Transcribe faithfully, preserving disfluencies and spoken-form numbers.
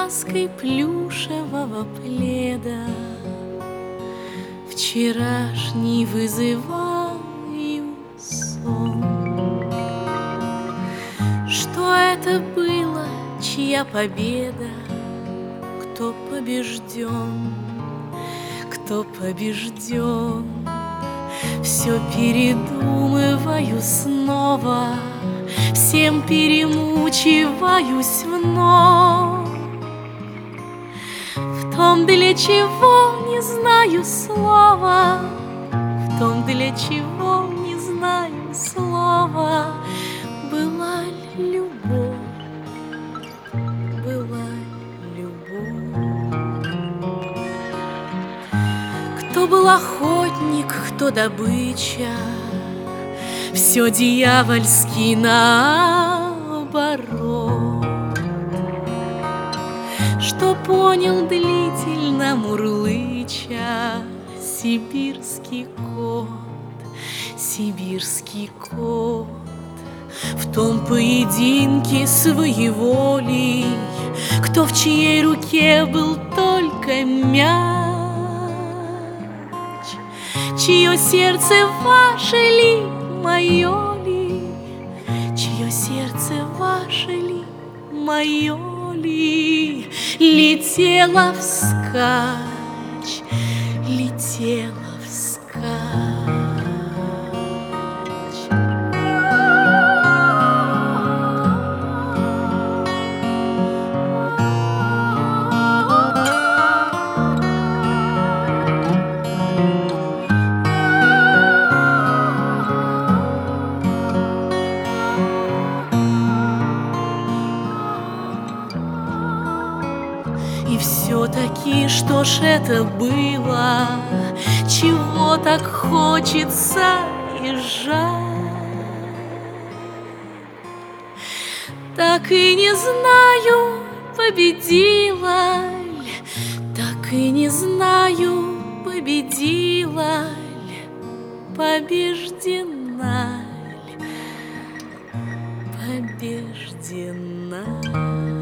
лаской плюшевого пледа вчерашний вызываю сон. Что это было, чья победа? Кто побежден? Кто побежден? Все передумываю снова, всем перемучиваюсь вновь. В том, для чего не знаю слова, в том, для чего не знаю слова. Была любовь, была любовь. Кто был охотник, кто добыча, все дьявольски наоборот. Что понял длительно мурлыча сибирский кот, сибирский кот. В том поединке своеволий, кто в чьей руке был только мяч, чье сердце ваше ли, мое ли, чье сердце ваше ли, мое ли. Летела вскачь, летела вскачь. И все-таки, что ж это было, чего так хочется и жаль? Так и не знаю, победила ль, так и не знаю, победила ль, побеждена ль, побеждена.